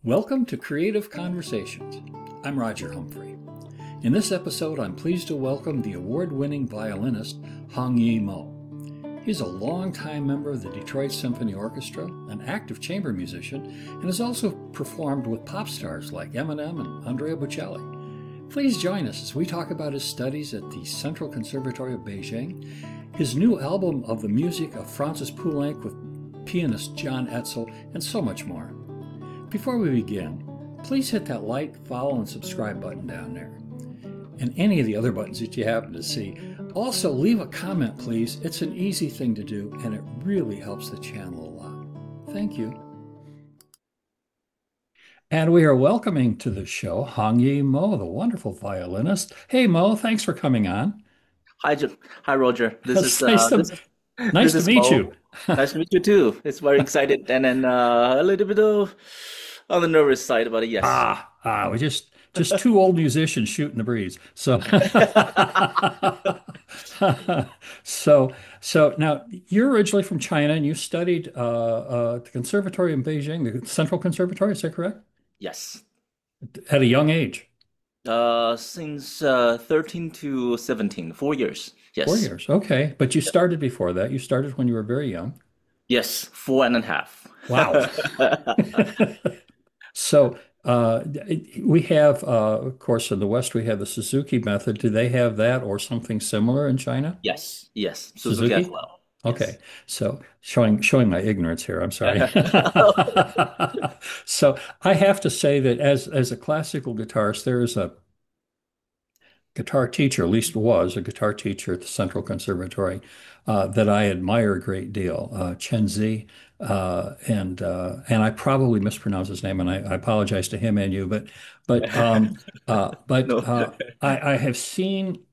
Welcome to Creative Conversations. I'm Roger Humphrey. In this episode, I'm pleased to welcome the award-winning violinist Hong-Yee Mo. He's a longtime member of the Detroit Symphony Orchestra, an active chamber musician, and has also performed with pop stars like Eminem and Andrea Bocelli. Please join us as we talk about his studies at the Central Conservatory of Beijing, his new album of the music of Francis Poulenc with pianist John Etzel, and so much more. Before we begin, please hit that like, follow, and subscribe button down there. And any of the other buttons that you happen to see. Also, leave a comment, please. It's an easy thing to do, and it really helps the channel a lot. Thank you. And we are welcoming to the show Hong-Yee Mo, the wonderful violinist. Hey, Mo, thanks for coming on. Hi, Roger. It's nice to meet Mo. you. Nice to meet you too. It's very excited and then a little bit on the nervous side, but yes. We're just two old musicians shooting the breeze. So, so now you're originally from China and you studied at the conservatory in Beijing, the Central Conservatory. Is that correct? Yes. At a young age, Since 13 to 17, 4 years. Yes. 4 years. Okay, but you started before that. You started when you were very young. Yes, four and a half. Wow. So we have, of course, in the West, we have the Suzuki method. Do they have that or something similar in China? Yes. Suzuki as Suzuki? well. Okay. Yes. So showing my ignorance here, I'm sorry. So I have to say that as a classical guitarist, there is a guitar teacher, at least was a guitar teacher at the Central Conservatory, that I admire a great deal, Chen Zi, and I probably mispronounced his name, and I apologize to him and you, but No. I have seen.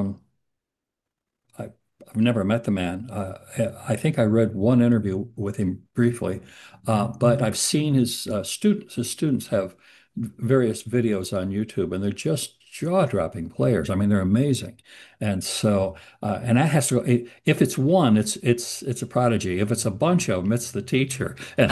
I've never met the man. I think I read one interview with him briefly, but I've seen his students. His students have various videos on YouTube, and they're just jaw-dropping players. I mean, they're amazing. And so, and that has to go. If it's one, it's a prodigy. If it's a bunch of them, it's the teacher. And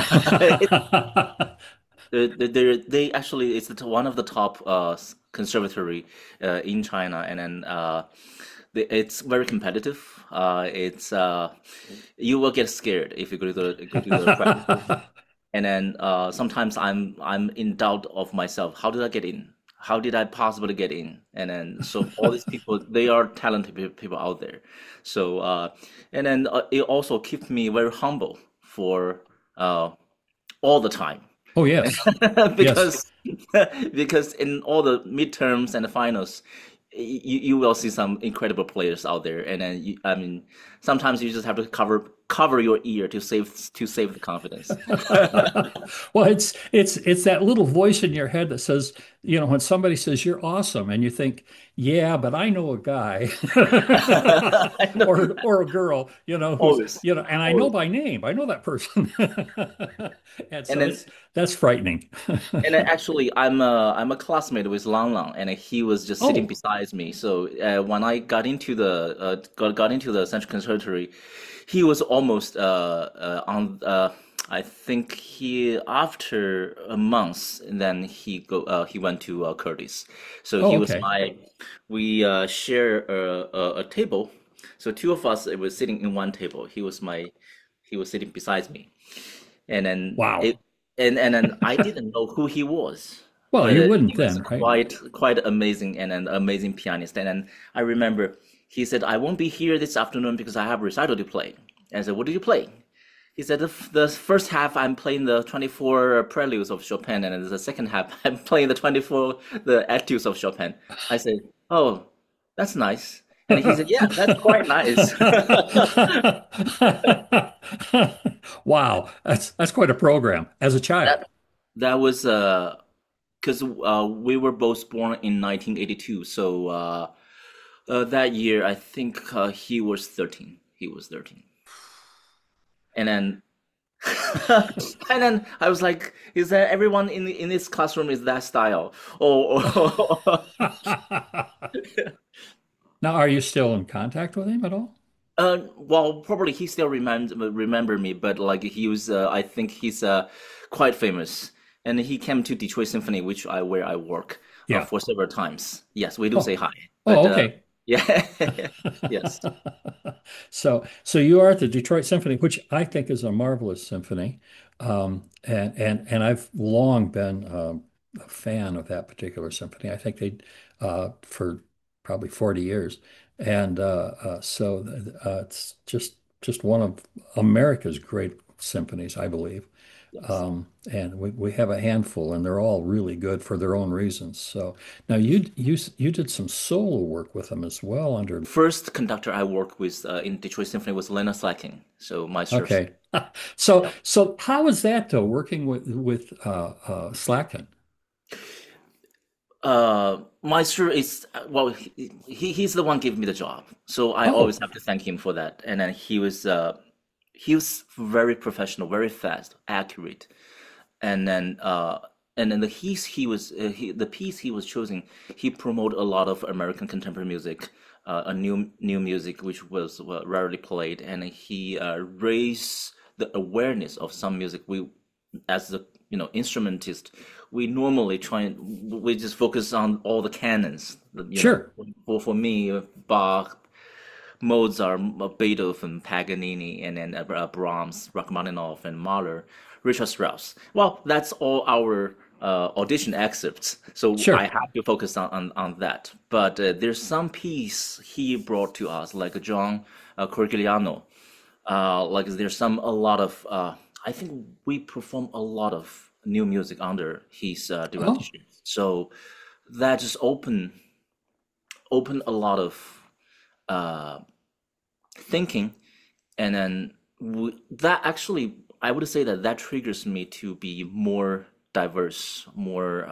They actually it's one of the top conservatory in China, and then it's very competitive. It's You will get scared if you go to the practice. And then sometimes I'm in doubt of myself. How did I get in? How did I possibly get in? And then so all these people, they are talented people out there. So and then it also keeps me very humble for all the time. oh yes, yes. because because in all the midterms and the finals, you will see some incredible players out there, and then I mean, sometimes you just have to cover your ear to save the confidence. Well, it's that little voice in your head that says, when somebody says you're awesome, and you think, yeah, but I know a guy I know, or a girl, who's, always, and I know always. by name, I know that person, and And so then that's frightening. actually, I'm a classmate with Lang Lang, and he was just sitting Oh, beside me. So when I got into the got into the Central Conservatory, he was almost on. I think he after a month, and then he went to Curtis. So oh, he was okay. my we share a table. So two of us it was sitting in one table. He was sitting beside me, and then Wow. and then I didn't know who he was, Well, but you he wouldn't was then, right? quite amazing and an amazing pianist. And then I remember he said, "I won't be here this afternoon because I have a recital to play." And I said, "What do you play?" He said, "The first half I'm playing the 24 preludes of Chopin, and then the second half I'm playing the etudes of Chopin." I said, "Oh, that's nice." And he said, "Yeah, that's quite nice." Wow, that's quite a program as a child. That that was because we were both born in 1982, so that year I think he was 13. He was 13, and then and then I was like, "Is that everyone in this classroom is that style?" Or Now, are you still in contact with him at all? well, probably he still remember me, but like he was, I think he's quite famous and he came to Detroit Symphony, where I work Yeah. for several times. Yes, we do say Oh, hi, but oh, okay. yeah, yes, So you are at the Detroit Symphony, which I think is a marvelous symphony, and I've long been a fan of that particular symphony. I think they for probably 40 years, and it's just one of America's great symphonies, I believe. yes. And we have a handful, and they're all really good for their own reasons. So now you did some solo work with them as well under. First conductor I worked with in Detroit Symphony was Lena Slacking, so Maestro. Okay. So how is that though, working with Slacken? Maestro is well, he's the one giving me the job, so I always Oh, have to thank him for that. And then he was very professional, very fast, accurate, and then the piece he was choosing, he promoted a lot of American contemporary music, a new music which was rarely played, and he raised the awareness of some music we as the instrumentist, we normally we just focus on all the canons. sure. For me, Bach, Mozart, Beethoven, Paganini, and then Brahms, Rachmaninoff, and Mahler, Richard Strauss. Well, that's all our audition excerpts, so I Sure. have to focus on that. But there's some piece he brought to us, like John Corigliano. Like there's a lot of I think we perform a lot of new music under his Oh, direction. So that just open a lot of uh, thinking, and then that actually I would say that triggers me to be more diverse, more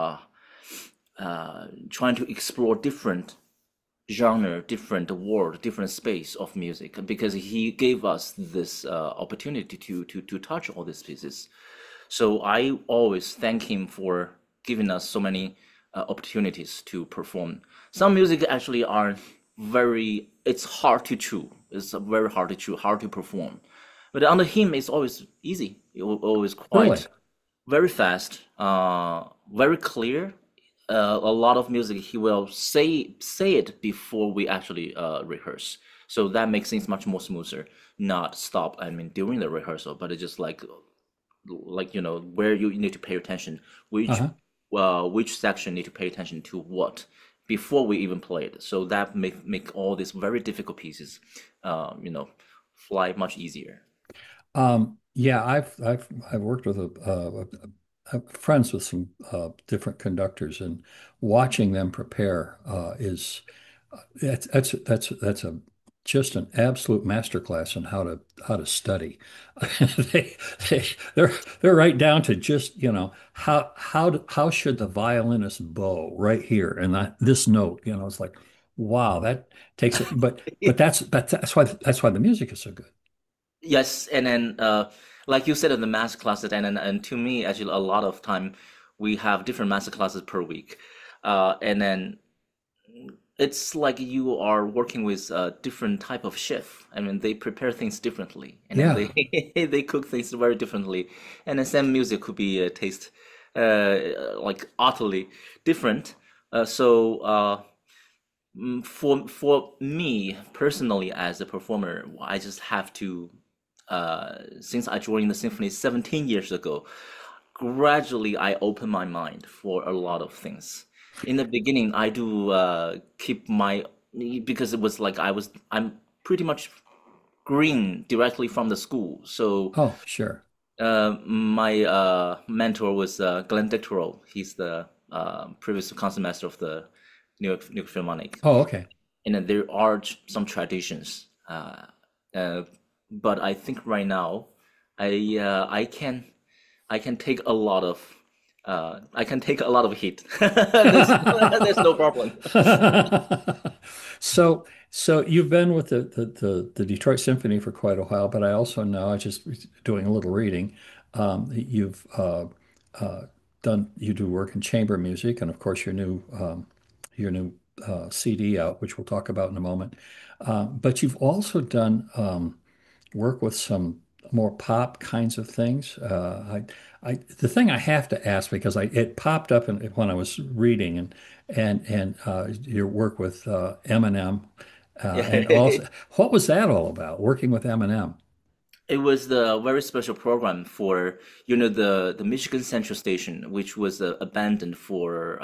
trying to explore different genre, different world, different space of music, because he gave us this opportunity to touch all these pieces. So I always thank him for giving us so many opportunities to perform. Some music actually are it's hard to chew. It's very hard to chew, hard to perform. But under him, it's always easy. Always really? quite very fast, very clear. A lot of music he will say it before we actually rehearse, so that makes things much more smoother. Not stop. I mean, during the rehearsal, but it's just where you need to pay attention, Uh-huh. which section need to pay attention to what before we even play it. So that make all these very difficult pieces, fly much easier. Yeah, I've worked with I'm friends with some different conductors, and watching them prepare is that's a just an absolute masterclass in how to study. They they they're right down to just, how should the violinist bow right here and that this note, it's like, wow, that takes it. But that's why the music is so good. Yes, and then like you said in the master classes, and to me actually a lot of time we have different master classes per week, and then it's like you are working with a different type of chef. I mean, they prepare things differently, and then Yeah. they they cook things very differently, and the same music could be taste like utterly different. For me personally as a performer, I just have to since I joined the symphony 17 years ago, gradually I open my mind for a lot of things. In the beginning, I do keep my because it was like I'm pretty much green directly from the school. So Oh, sure. my mentor was Glenn Dictorow. He's the previous concertmaster of the New York Philharmonic, Oh, okay. and then there are some traditions. Uh, but I think right now, I can take a lot of I can take a lot of heat. There's no problem. So you've been with the Detroit Symphony for quite a while, but I also know, I just was doing a little reading. You've uh, you do work in chamber music, and of course your new CD out, which we'll talk about in a moment. But you've also done work with some. more pop kinds of things. The thing I have to ask because it popped up when I was reading and your work with Eminem, and Yeah. also what was that all about? Working with Eminem? It was the very special program for, the Michigan Central Station, which was abandoned for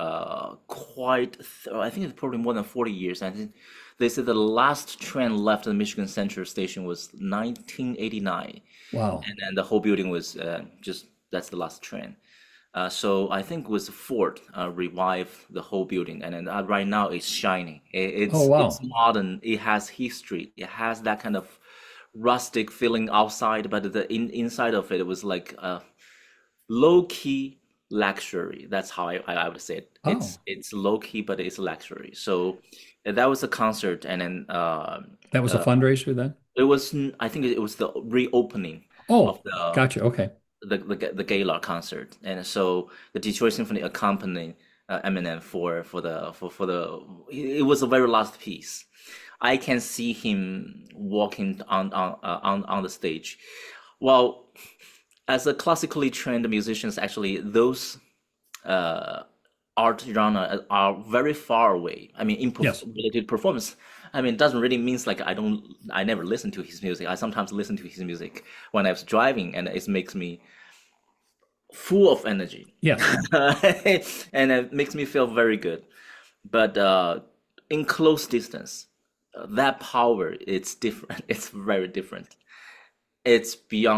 I think it's probably more than 40 years. I think they said the last train left the Michigan Central Station was 1989, Wow. and then the whole building was just that's the last train. So I think was Ford revived the whole building, and then right now it's shining. Oh It's wow. modern. It has history. It has that kind of rustic feeling outside, but the inside of it was like a low key luxury. That's how I would say it. Oh, It's low key, but it's luxury. So that was a concert, and then that was a fundraiser then? I think it was the reopening of Oh, gotcha. Okay. the gala concert, and so the Detroit Symphony accompanied Eminem for the it was the very last piece. I can see him walking on the stage. Well, as a classically trained musicians, actually those uh, art genre are very far away. I mean, in Yes. related performance, I mean, it doesn't really means like I never listen to his music. I sometimes listen to his music when I was driving, and it makes me full of energy, Yes. and it makes me feel very good. But in close distance, that power, it's different. It's very different. It's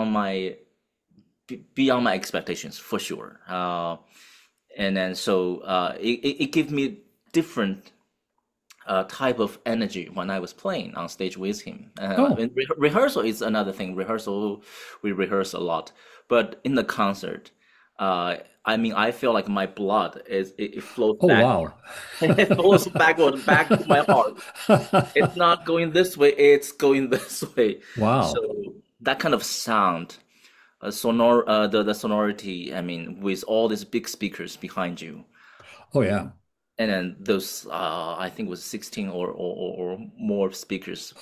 beyond my expectations for sure. And then so it gave me different type of energy when I was playing on stage with him. I Oh, mean, rehearsal is another thing. Rehearsal, we rehearse a lot, but in the concert, I mean, I feel like my blood it flows oh backward. wow. It flows backward back to my heart. It's not going this way; it's going this way. So Wow. that kind of sound, the sonority. I mean, with all these big speakers behind you, Oh yeah. and then those I think was 16 or more speakers,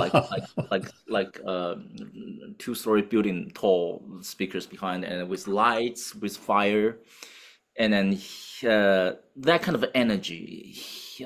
like two-story building tall speakers behind, and with lights, with fire, and then that kind of energy.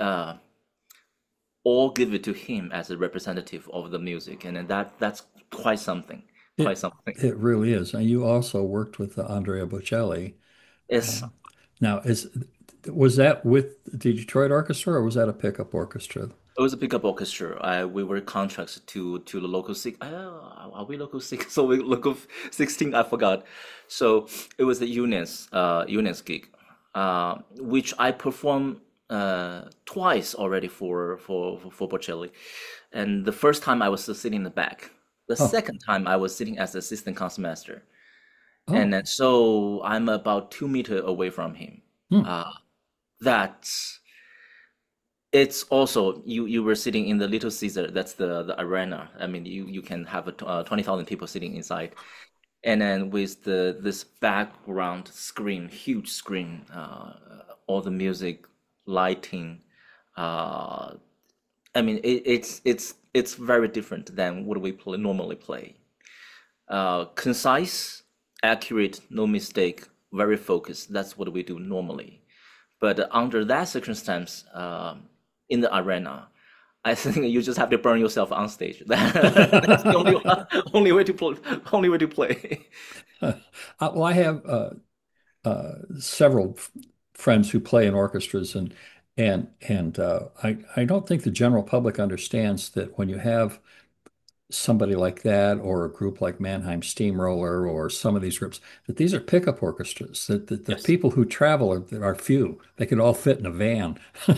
All give it to him as a representative of the music, and then that's quite something, quite It something. it really is. And you also worked with Andrea Bocelli. It's Now, is was that with the Detroit Orchestra or was that a pickup orchestra? It was a pickup orchestra. We were contracted to the local six. Are we local six? So we local 16. I forgot. So it was the Eunice gig, which I performed twice already for Bocelli, and the first time I was sitting in the back. The Oh, second time I was sitting as assistant concertmaster, and oh, then so I'm about 2 meters away from him. hmm. Uh, that's it's also you were sitting in the Little Caesar. That's the arena. I mean, you can have 20,000 people sitting inside, and then with the this background screen, huge screen, all the music, lighting. Uh, I mean, it's very different than what we normally play. Concise, accurate, no mistake, very focused. That's what we do normally. But under that circumstance, in the arena, I think you just have to burn yourself on stage. That's the only way to play. Only way to play. Well, I have several friends who play in orchestras, and I don't think the general public understands that when you have somebody like that or a group like Mannheim Steamroller or some of these groups, that these are pickup orchestras, that the Yes. people who travel are few. They could all fit in a van.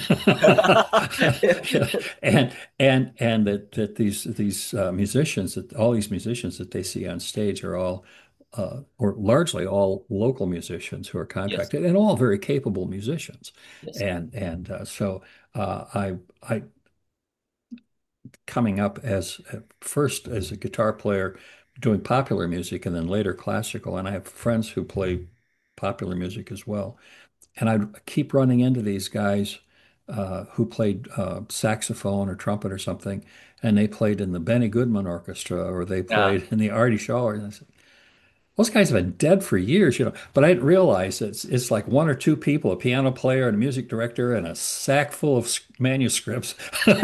And that these musicians, that all these musicians that they see on stage are all or largely all local musicians who are Yes. contracted and all very capable musicians. Yes. And so I coming up as first as a guitar player doing popular music and then later classical. And I have friends who play popular music as well. And I keep running into these guys who played saxophone or trumpet or something, and they played in the Benny Goodman Orchestra or they Yeah. played in the Artie Shaw. And I said, those guys have been dead for years, But I didn't realize it's like one or two people, a piano player and a music director, and a sack full of manuscripts.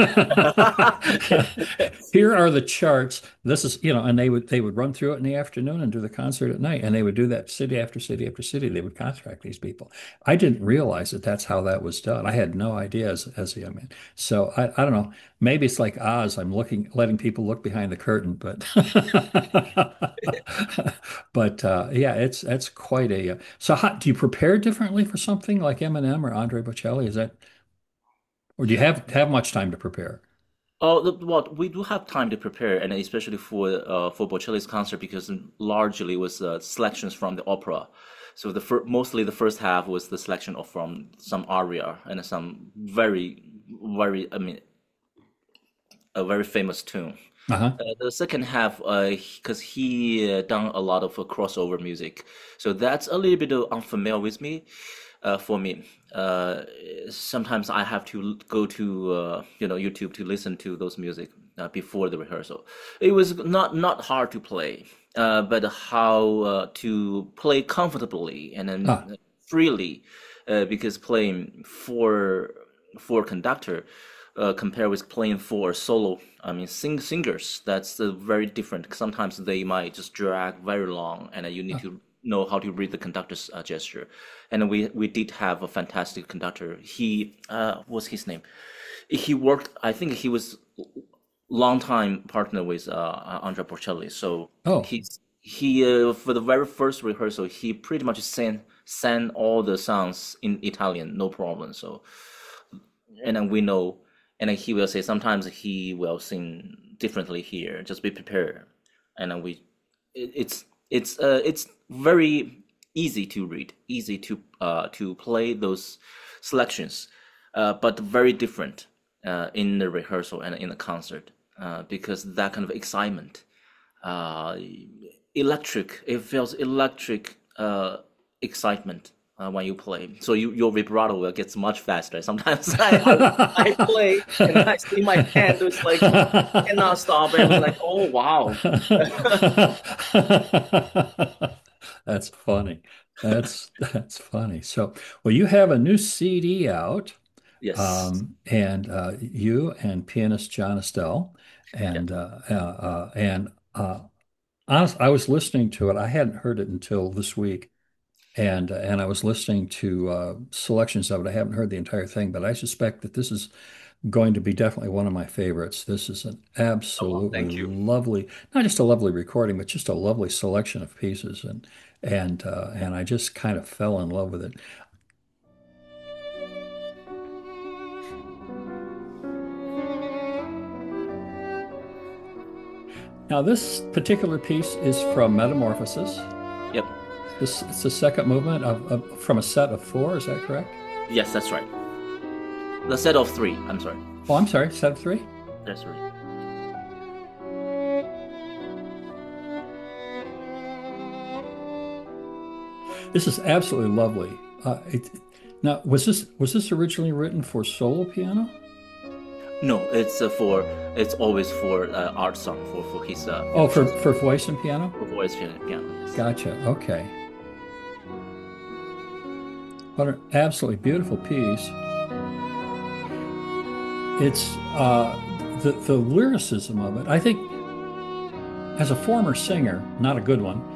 Here are the charts. This is, and they would run through it in the afternoon and do the concert at night, and they would do that city after city after city. They would contract these people. I didn't realize that that's how that was done. I had no idea as a young man. So I don't know. Maybe it's like Oz. I'm letting people look behind the curtain, but but yeah, it's that's quite a. So do you prepare differently for something like Eminem or Andre Bocelli? Is that, or do you have much time to prepare? Oh, well, we do have time to prepare, and especially for Bocelli's concert because largely was selections from the opera. So mostly the first half was the selection of from some aria and some very, I mean, a very famous tune. Uh-huh. The second half, because he done a lot of crossover music, so that's a little bit unfamiliar with me. For me, sometimes I have to go to YouTube to listen to those music before the rehearsal. It was not hard to play, but how to play comfortably and Ah, then freely, because playing for conductor compared with playing for solo. I mean, singers, that's very different. Sometimes they might just drag very long, and you need ah. to know how to read the conductor's gesture. And we did have a fantastic conductor. He what's his name? He worked. I think he was long time partner with Andrea Bocelli. So Oh, he for the very first rehearsal, he pretty much sang all the songs in Italian, no problem. So and then we know, and then he will say sometimes he will sing differently here. Just be prepared. And then it's very easy to read, easy to play those selections, but very different in the rehearsal and in the concert because that kind of excitement, uh, electric. It feels electric excitement when you play. So your vibrato will get much faster. Sometimes I play and I see my hand was like cannot stop. And I was like, oh wow. that's funny. That's funny. So, well, you have a new CD out, Yes. and you and pianist John Estelle, Yeah. and honestly, I was listening to it. I hadn't heard it until this week, and I was listening to selections of it. I haven't heard the entire thing, but I suspect that this is going to be definitely one of my favorites. This is an Oh, well, absolutely thank you. lovely, not just a lovely recording, but just a lovely selection of pieces, and I just kind of fell in love with it. Now, this particular piece is from Metamorphosis. Yep. This it's the second movement from a set of four. Is that correct? Yes, that's right. The set of three. I'm sorry. Oh, I'm sorry, set of three. That's right. This is absolutely lovely. Now, was this originally written for solo piano? No, it's always for art song for his Oh, for pieces for voice and piano? for voice piano. Yes. Gotcha. Okay. What an absolutely beautiful piece. It's the lyricism of it. I think as a former singer, not a good one,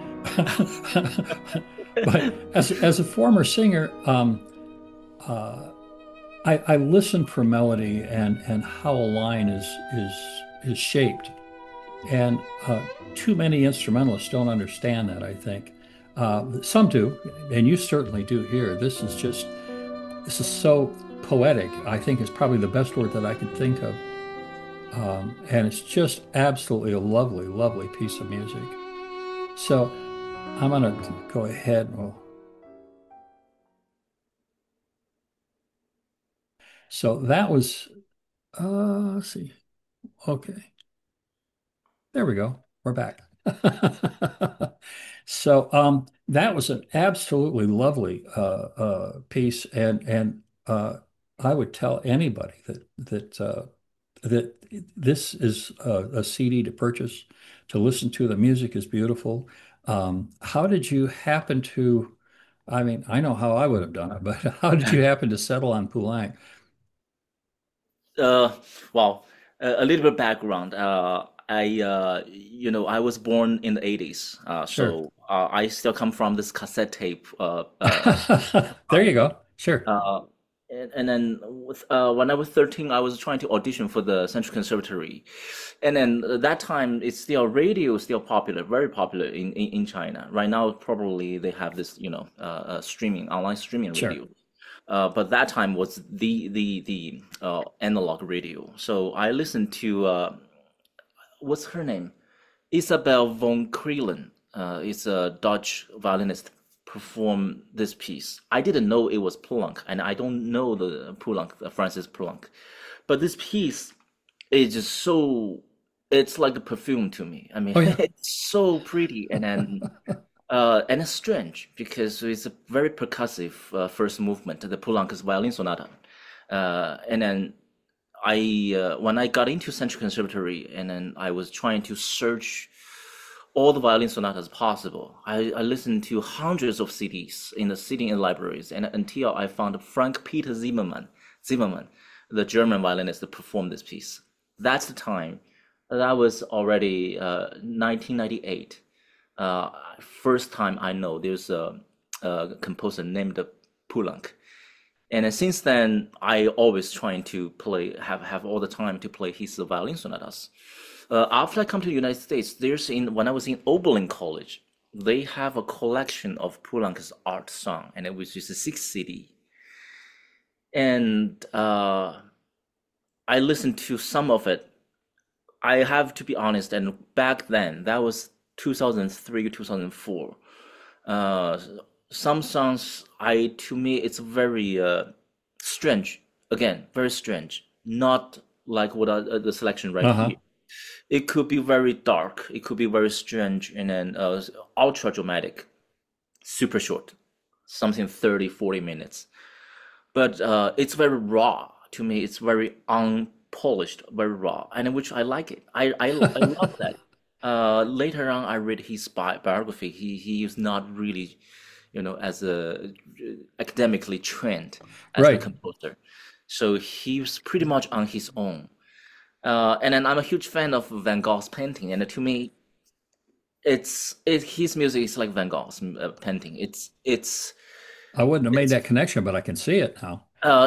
but as a former singer, uh, I listen for melody and how a line is shaped. And too many instrumentalists don't understand that, I think. Some do, and you certainly do here. This is so poetic. I think is probably the best word that I could think of. And it's just absolutely a lovely, lovely piece of music. So I'm going to go ahead. So that was, let's see. Okay. There we go. We're back. So that was an absolutely lovely piece, and I would tell anybody that this is a CD to purchase, to listen to. The music is beautiful. How did you happen to? I mean, I know how I would have done it, but how did you happen to settle on Poulenc? Uh, well, a little bit background. I was born in the 80s. Sure. I still come from this cassette tape There you go. Sure. Uh, and then when I was 13, I was trying to audition for the Central Conservatory. And then that time, it's still radio, is still popular, very popular in China. Right now, probably they have this, streaming, online streaming Sure. radio. But that time was the analog radio. So I listened to what's her name? Isabel von Krelen is a Dutch violinist, perform this piece. I didn't know it was Poulenc, and I don't know the Poulenc, Francis Poulenc, but this piece is just so. It's like a perfume to me. I mean, Oh yeah. it's so pretty, and it's strange because it's a very percussive first movement, the Poulenc's violin sonata, and then when I got into Central Conservatory, and then I was trying to search all the violin sonatas possible. I listened to hundreds of CDs in the sitting in libraries, and until I found Frank Peter Zimmermann, the German violinist that performed this piece. That's the time. That was already 1998. First time I know there's a composer named Poulenc. And since then, I always trying to have all the time to play his violin sonatas. After I come to the United States, when I was in Oberlin College, they have a collection of Poulenc's art song, and it was just a 6 CD. And I listened to some of it. I have to be honest, and back then, that was 2003, 2004. Uh, some songs, to me, it's very strange. Again, very strange. Not like what the selection right Uh-huh. here. It could be very dark. It could be very strange, and then ultra dramatic, super short, something 30, 40 minutes. But it's very raw to me. It's very unpolished, very raw, and which I like it. I love that. Later on, I read his biography. He is not really, as a academically trained as a Right. composer, so he was pretty much on his own. And then I'm a huge fan of Van Gogh's painting, and to me, his music is like Van Gogh's painting. I wouldn't have made It's that connection, but I can see it now.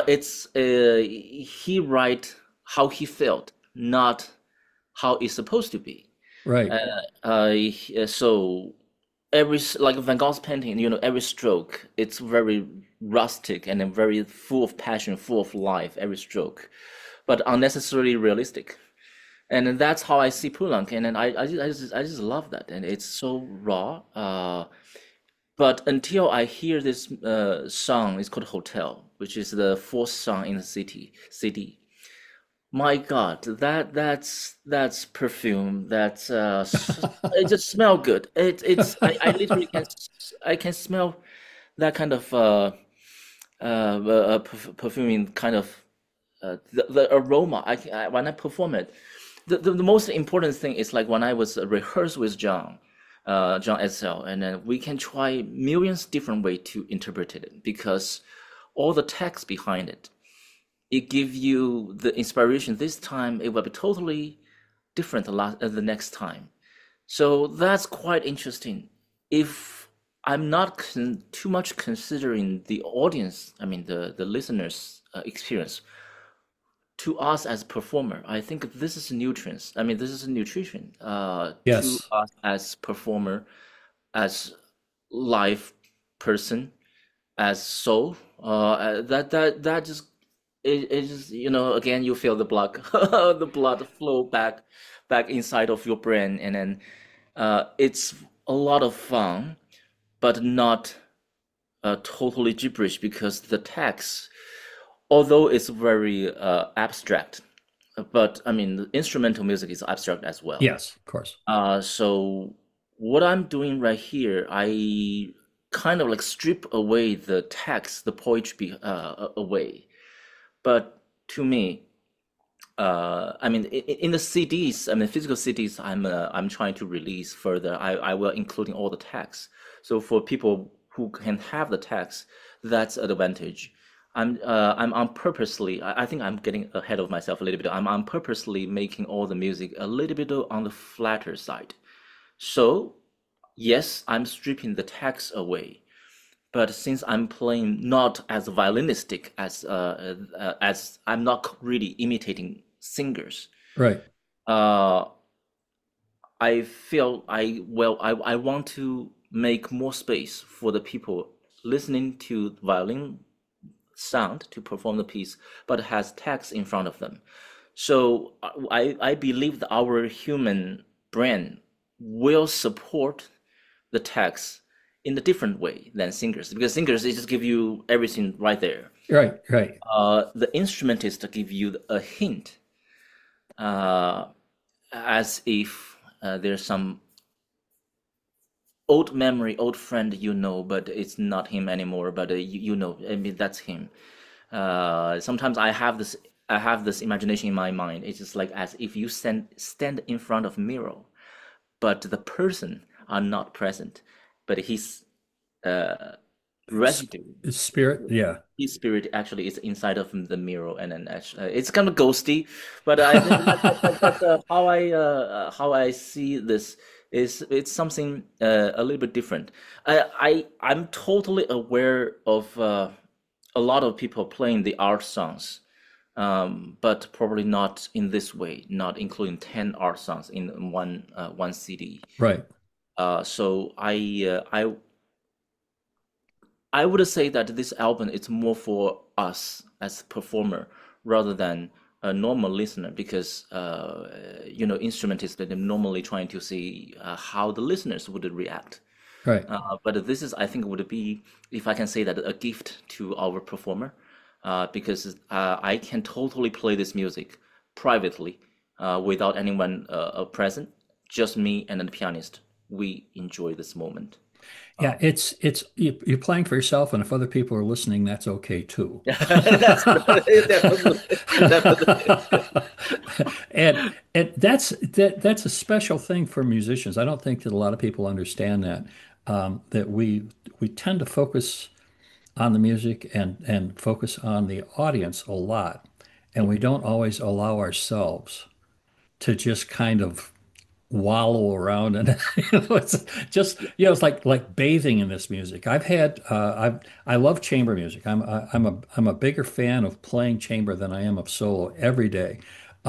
he write how he felt, not how it's supposed to be. Right. So like Van Gogh's painting, every stroke, it's very rustic and then very full of passion, full of life, every stroke, but unnecessarily realistic. And then that's how I see Poulenc, and then I just love that, and it's so raw. But until I hear this song, it's called Hotel, which is the fourth song in the CD. My God, that's perfume. It just smell good. I literally I can smell that kind of perfuming kind of the aroma. When I perform it, the most important thing is like when I was rehearsed with John Edsel, and then we can try millions different way to interpret it because all the text behind it, it give you the inspiration. This time it will be totally different the next time. So that's quite interesting. If I'm not too much considering the audience, I mean the listeners' experience, to us as performer, I think this is nutrients. I mean, this is nutrition. To Yes. us as performer, as live person, as soul. That just it just again you feel the blood the blood flow back inside of your brain, and then it's a lot of fun, but not totally gibberish because the text, although it's very abstract, but I mean, the instrumental music is abstract as well. Yes, of course. So what I'm doing right here, I kind of like strip away the text, the poetry away, But to me, I mean, in the CDs, I mean, physical CDs, I'm trying to release further. I will including all the tags. So for people who can have the tags, that's an advantage. I'm on purposely. I think I'm getting ahead of myself a little bit. I'm on purposely making all the music a little bit on the flatter side. So yes, I'm stripping the tags away. But since I'm playing not as violinistic as I'm not really imitating singers, Right. uh, I feel I want to make more space for the people listening to violin sound to perform the piece, but has text in front of them. So I believe that our human brain will support the text in a different way than singers, because singers, they just give you everything right there. Right. Right. The instrumentist give you a hint, uh, as if there's some old memory, old friend you know, but it's not him anymore. But you know, I mean, that's him. Sometimes I have this imagination in my mind. It's just like as if you stand in front of a mirror, but the person are not present, but his residue, Spirit. Yeah. his spirit actually is inside of the mirror, and then actually, it's kind of ghosty, but I think that's how I see this is it's something a little bit different. I'm totally aware of a lot of people playing the art songs, but probably not in this way, not including 10 art songs in one CD. Right. So I would say that this album is more for us as a performer rather than a normal listener, because you know, instrumentists, they're normally trying to see how the listeners would react. Right. But this is, I think, would be, if I can say that, a gift to our performer, because I can totally play this music privately without anyone present, just me and the pianist. We enjoy this moment. Yeah, it's you're playing for yourself, and if other people are listening, that's okay too. That's definitely, definitely. And that's a special thing for musicians. I don't think that a lot of people understand that that we tend to focus on the music and focus on the audience a lot, and we don't always allow ourselves to just kind of wallow around and it's just it's like bathing in this music. I love chamber music. I'm a bigger fan of playing chamber than I am of solo every day.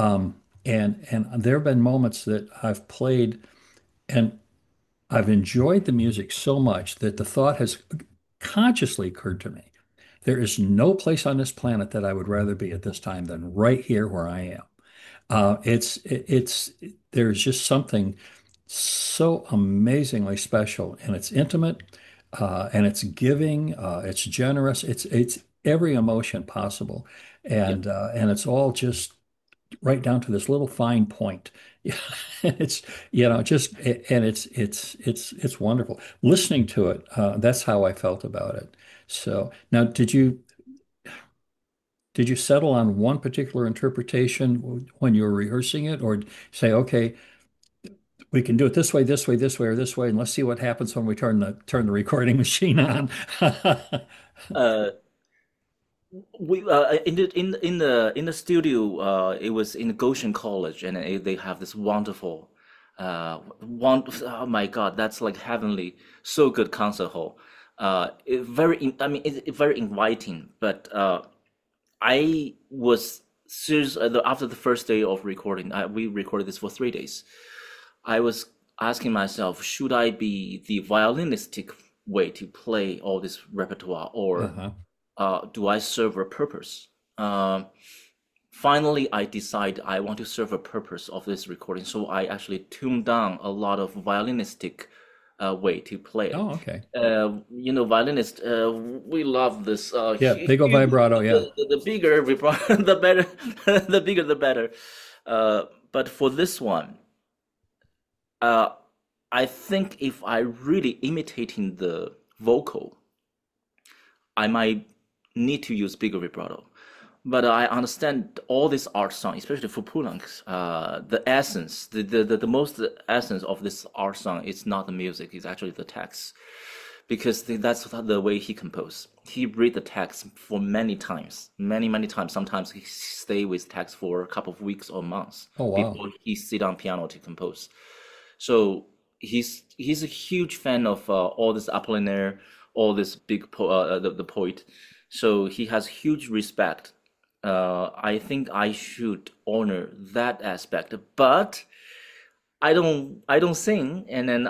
And there have been moments that I've played and I've enjoyed the music so much that the thought has consciously occurred to me. There is no place on this planet that I would rather be at this time than right here where I am. It's there's just something so amazingly special, and it's intimate, and it's giving, it's generous, it's every emotion possible, Yep. and it's all just right down to this little fine point. It's just and it's wonderful listening to it. That's how I felt about it. So now, did you settle on one particular interpretation when you were rehearsing it, or say, okay, we can do it this way, this way, this way, or this way, and let's see what happens when we turn the recording machine on? Uh, we in the studio. It was in Goshen College, and they have this wonderful, oh my God, that's like heavenly, so good concert hall. I mean, it's very inviting. But I was serious after the first day of recording. We recorded this for 3 days. I was asking myself, should I be the violinistic way to play all this repertoire, or Uh-huh. do I serve a purpose? Finally, I decide I want to serve a purpose of this recording, so I actually tuned down a lot of violinistic way to play it. Oh, okay. You know, violinists, we love this. Yeah, big old vibrato. Yeah. The bigger vibrato, the better. The bigger, the better. But for this one, uh, I think if I really imitating the vocal, I might need to use bigger vibrato. but I understand all this art song, especially for Poulenc. The essence, the most essence of this art song is not the music; it's actually the text, because that's the way he composed. He read the text for many times, many times. Sometimes he stay with text for a couple of weeks or months Oh, wow. before he sit on piano to compose. So he's a huge fan of all this Apollinaire, all this the poet. So he has huge respect. I think I should honor that aspect, but I don't sing, and then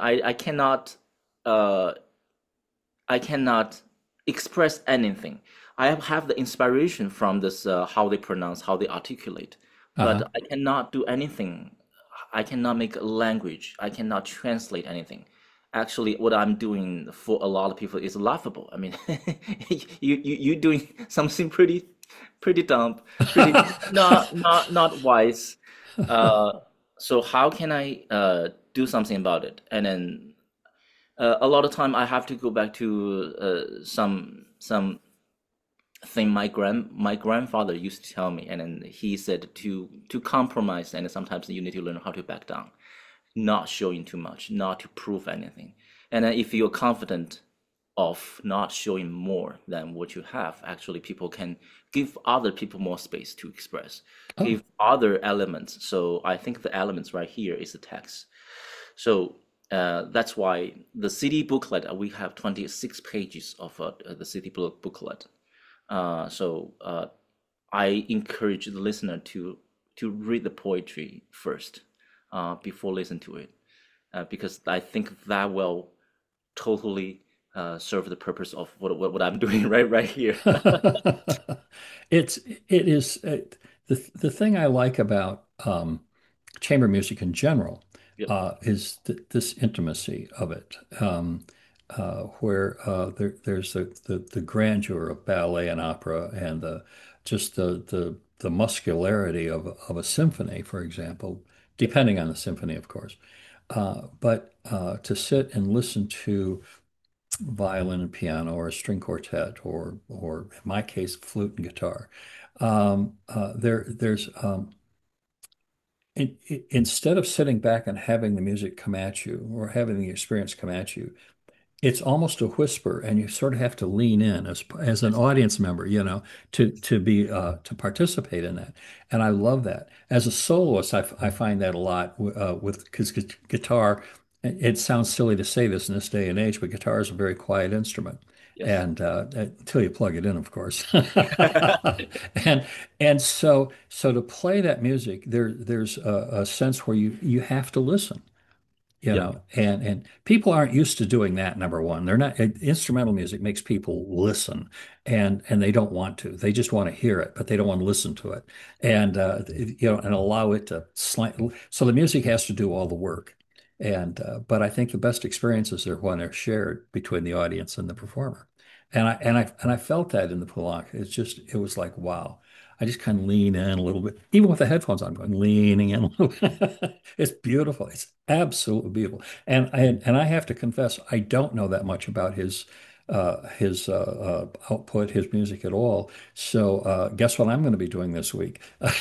uh I cannot express anything. I have the inspiration from this how they pronounce, how they articulate, but Uh-huh. I cannot do anything. I cannot make a language. I cannot translate anything. Actually, what I'm doing for a lot of people is laughable. I mean, you doing something pretty dumb, pretty not wise. Uh, so how can I do something about it? And then a lot of time I have to go back to some thing my grandfather used to tell me, and then he said to compromise, and sometimes you need to learn how to back down, not showing too much, not to prove anything. And then if you're confident of not showing more than what you have, actually people can give other people more space to express, Oh, give other elements. So I think the elements right here is the text. So that's why the CD booklet, we have 26 pages of the CD booklet. So I encourage the listener to read the poetry first before listen to it, because I think that will totally serve the purpose of what I'm doing right here. it's it is the thing I like about chamber music in general Yep. is this intimacy of it, where there's the grandeur of ballet and opera, and just the muscularity of a symphony, for example, depending on the symphony, of course. But to sit and listen to violin and piano, or a string quartet, or in my case, flute and guitar. There's instead of sitting back and having the music come at you, or having the experience come at you, it's almost a whisper, and you sort of have to lean in as an Yes. audience member, to participate in that. And I love that. As a soloist, I find that a lot with because guitar. It sounds silly to say this in this day and age, but guitar is a very quiet instrument, Yes. and until you plug it in, of course. And so to play that music, there's a sense where you have to listen, Yep. and people aren't used to doing that. Number one, they're not. Instrumental music makes people listen, and they don't want to. They just want to hear it, but they don't want to listen to it, and and allow it to slant. So the music has to do all the work, and but I think the best experiences are when they're shared between the audience and the performer, and I felt that in the Poulenc. It was like, wow. I just kind of lean in a little bit, even with the headphones on, I'm going leaning in a little bit. It's beautiful. It's absolutely beautiful. And I have to confess, I don't know that much about his output, his music at all. So guess what I'm going to be doing this week?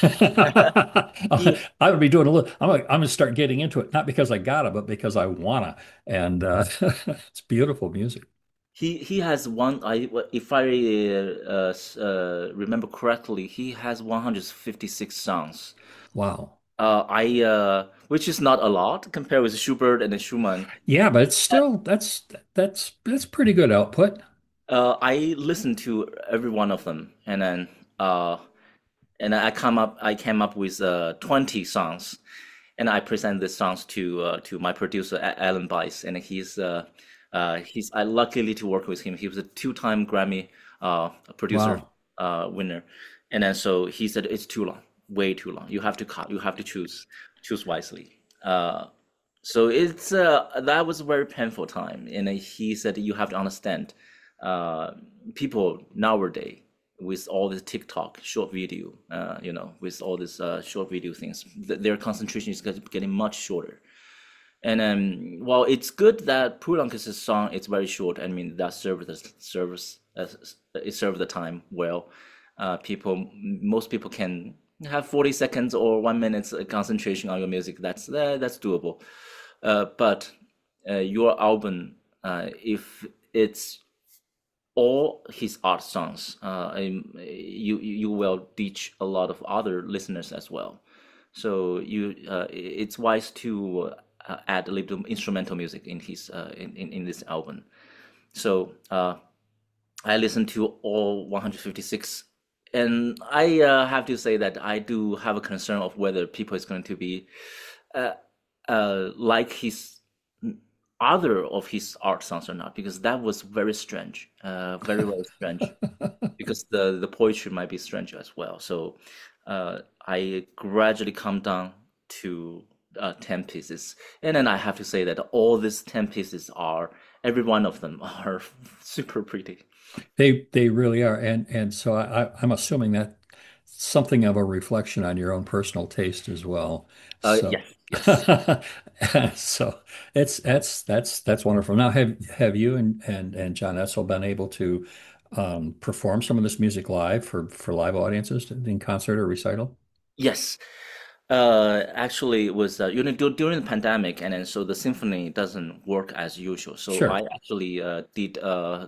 He I would be doing a little. I'm going to start getting into it, not because I gotta, but because I wanna. And it's beautiful music. he has one. If I remember correctly, he has 156 songs. Wow. Which is not a lot compared with Schubert and Schumann. Yeah, but it's still that's pretty good output. I listened to every one of them, uh, and I came up with 20 songs, and I present these songs to my producer Alan Bice, and he's I luckily to work with him. He was a two-time Grammy producer Wow. winner, and then so he said it's too long, way too long. You have to cut. You have to choose wisely. So that was a very painful time, and he said you have to understand, uh, people nowadays with all this TikTok short video, with all this short video things, their concentration is getting much shorter. And while it's good that Poulenc's song is very short, I mean that serves the service, it served the time well. Most people can have 40 seconds or 1 minute concentration on your music. That's doable. But your album, if it's all his art songs, you will teach a lot of other listeners as well. So it's wise to add a little instrumental music in his in this album. So I listened to all 156, and I have to say that I do have a concern of whether people is going to be uh, like his other of his art songs or not, because that was very strange, very strange. Because the poetry might be strange as well. So I gradually come down to 10 pieces, and then I have to say that all these 10 pieces are every one of them are super pretty. They really are, and so I'm assuming that something of a reflection on your own personal taste as well. So, Yes, yes. so that's wonderful. Now, have you and John Etzel been able to perform some of this music live for live audiences in concert or recital? Yes. Actually, it was during the pandemic, and then so the symphony doesn't work as usual. So I Sure. actually did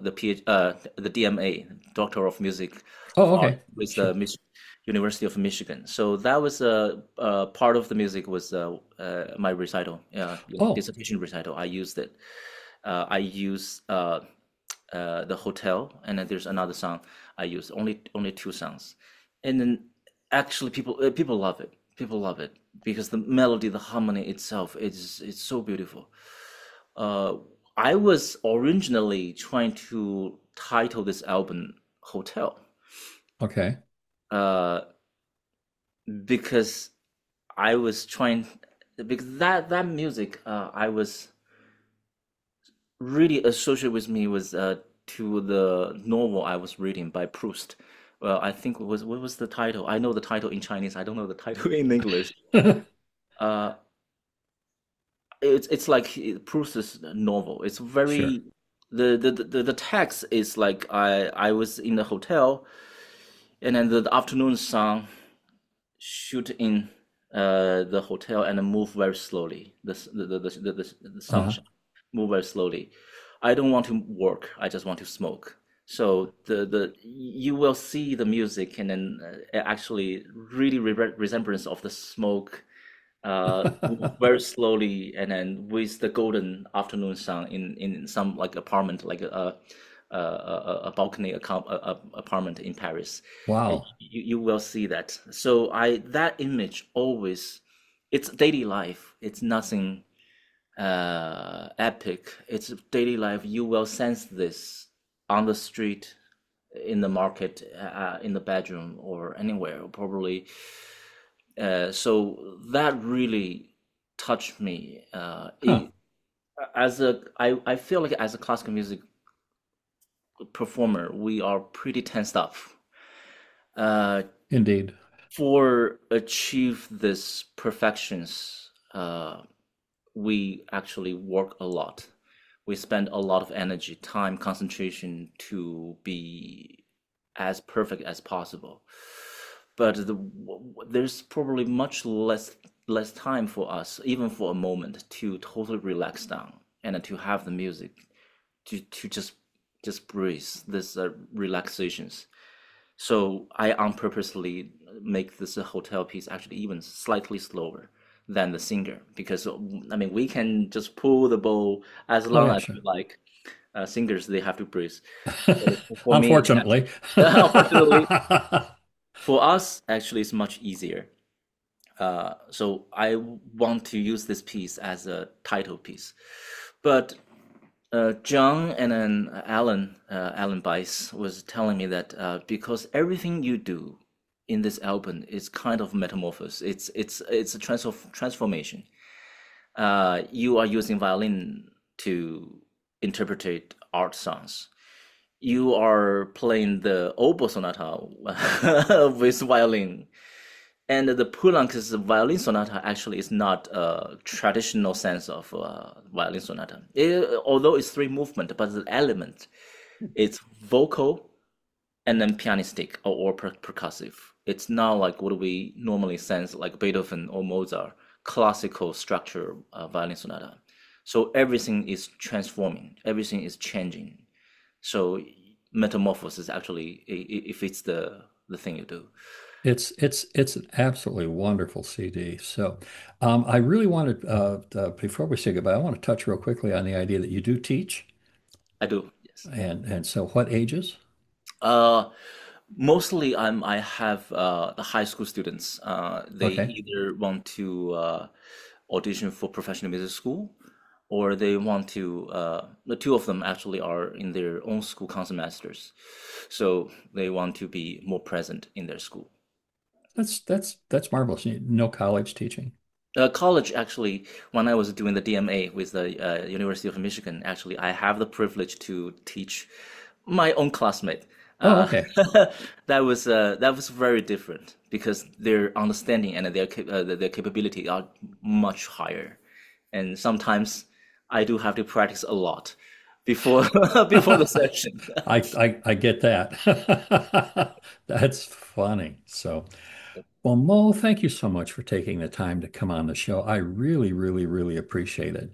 the DMA, Doctor of Music of Oh, Art, okay. with the Sure. University of Michigan. So that was part of the music was my recital, Oh, dissertation recital. I used it. I use the hotel, and then there's another song I use. Only two songs, and then actually people love it. People love it because the melody, the harmony itself, it's so beautiful. Uh, I was originally trying to title this album Hotel, okay. uh, because I was trying because that music I was really associated with me was to the novel I was reading by Proust. Well, I think what was the title? I know the title in Chinese. I don't know the title in English. Uh, it's like Proust's novel. It's Sure. very the text is like I was in the hotel, and then the afternoon sun shoot in the hotel and then move very slowly. The Uh-huh. sunshine move very slowly. I don't want to work. I just want to smoke. So the you will see the music and then actually really resemblance of the smoke move very slowly and then with the golden afternoon sun in some like apartment like a balcony apartment in Paris. Wow. You will see that. So I that image always it's daily life. It's nothing epic. It's daily life. You will sense this on the street, in the market, in the bedroom, or anywhere, probably. So that really touched me. Huh. I feel like as a classical music performer, we are pretty tensed up. Uh, Indeed. for achieve this perfections, we actually work a lot. We spend a lot of energy, time, concentration to be as perfect as possible. But there's probably much less time for us, even for a moment, to totally relax down and to have the music to just breathe. This relaxations. So I on purposely make this hotel piece actually even slightly slower than the singer because I mean we can just pull the bow as Oh, long yeah, as sure. we like. Singers they have to breathe. For me, Unfortunately. unfortunately, for us actually it's much easier. So I want to use this piece as a title piece, but John and then Alan Bice was telling me that because everything you do in this album is kind of metamorphosis. It's a transformation. You are using violin to interpret art songs. You are playing the oboe sonata with violin, and the Poulenc's violin sonata actually is not a traditional sense of violin sonata. Although it's three movement, but the element it's vocal and then pianistic or percussive. It's not like what we normally sense, like Beethoven or Mozart, classical structure violin sonata. So everything is transforming, everything is changing. So metamorphosis actually, if it's the thing you do. It's an absolutely wonderful CD. So I really wanted before we say goodbye, I want to touch real quickly on the idea that you do teach, I do, yes. and so what ages? Uh, Mostly I have the high school students. They Okay. either want to audition for professional music school, or they want to. The two of them actually are in their own school concertmasters, so they want to be more present in their school. That's marvelous. No college teaching. College, actually, when I was doing the DMA with the University of Michigan, actually, I have the privilege to teach my own classmate. Oh, Uh, okay. that was very different because their understanding and their capability are much higher, and sometimes I do have to practice a lot before before the session. I get that. That's funny. So, well, Mo, thank you so much for taking the time to come on the show. I really, really, really appreciate it.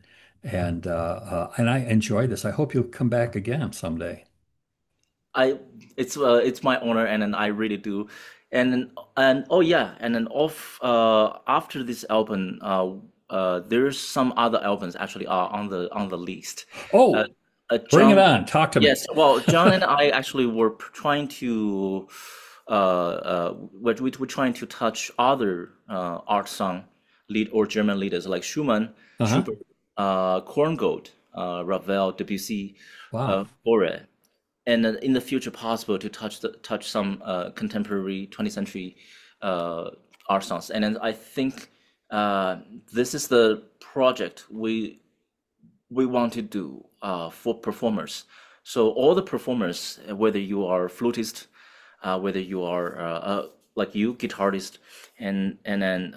And I enjoy this. I hope you'll come back again someday. I it's my honor, and then I really do, and oh yeah, and then off after this album, there's some other albums actually are on the list. Uh, Oh, bring it John, on. Talk to me. yes, well, John and I actually were trying to we're trying to touch other art song lead or German leaders like Schumann, Uh-huh. Schubert, Korngold, Ravel, Debussy, Wow. Fauré, and in the future possible to touch some contemporary 20th century uh, art songs. And then I think uh, this is the project we want to do for performers. So all the performers, whether you are flutist, whether you are like you guitarist, and then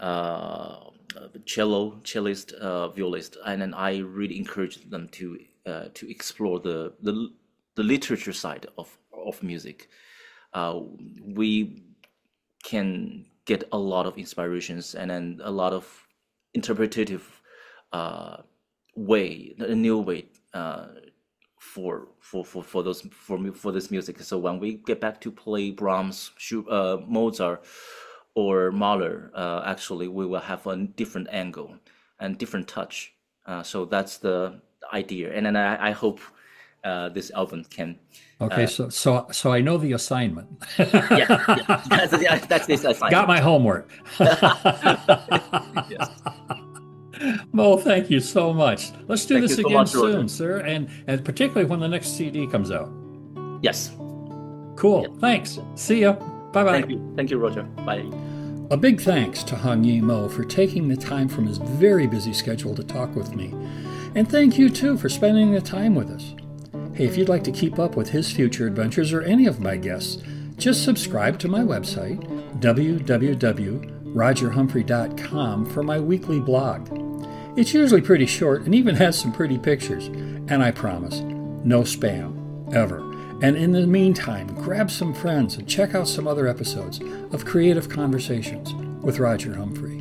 cellist, violist, and then I really encourage them to explore the literature side of music. We can get a lot of inspirations and then a lot of interpretative uh, way, a new way for those for this music. So when we get back to play Brahms, Mozart, or Mahler, actually we will have a different angle and different touch. So that's the idea, and then I hope this album can. Okay, so I know the assignment. Yeah, yeah, that's this Got assignment. my homework. Yes. Mo, thank you so much. Let's do Thank you this so again much, Roger. soon, sir, and particularly when the next CD comes out. Yes. Yes. Cool. Thanks. See ya. Bye-bye. Thank you. Thank you, Roger. Bye. A big thanks to Hong Yi Mo for taking the time from his very busy schedule to talk with me. And thank you too for spending the time with us. Hey, if you'd like to keep up with his future adventures or any of my guests, just subscribe to my website, www.rogerhumphrey.com, for my weekly blog. It's usually pretty short and even has some pretty pictures. And I promise, no spam, ever. And in the meantime, grab some friends and check out some other episodes of Creative Conversations with Roger Humphrey.